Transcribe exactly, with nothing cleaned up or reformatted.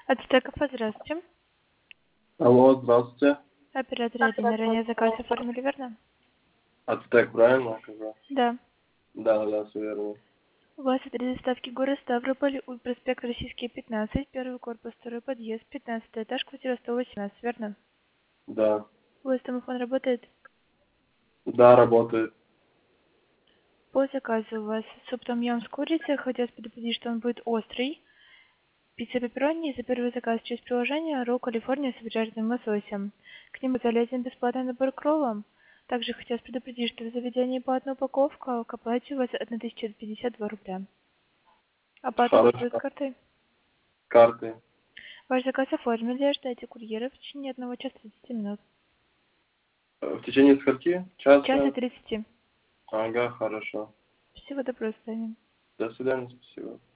Ацтеков, здравствуйте. Алло, здравствуйте. Оператор один. Ранее заказ оформили, верно? Ацтек, правильно сказал? Да. Да, да, все верно. У вас адрес доставки город Ставрополь, у- проспект Российский, пятнадцать, первый корпус, второй подъезд, пятнадцатый этаж, квартира сто восемнадцать, верно? Да. У вас домофон работает? Да, работает. По заказу у вас суп том-ям с курицей. Хотелось предупредить, что он будет острый. Пицца пепперони за первый заказ через приложение ролл Калифорния с обжаренным лососем. К нему залезен бесплатный набор к роллам. Также хотелось предупредить, что в заведении по одной упаковке к оплате у вас тысяча пятьдесят два рубля. Оплата будет Хорошо. картой. Карты. Ваш заказ оформили, ждайте курьера в течение одного часа тридцати минут. Э, В течение скольки? Час и Часа? тридцати. Ага, хорошо. Всего доброго, Саня. До свидания, спасибо.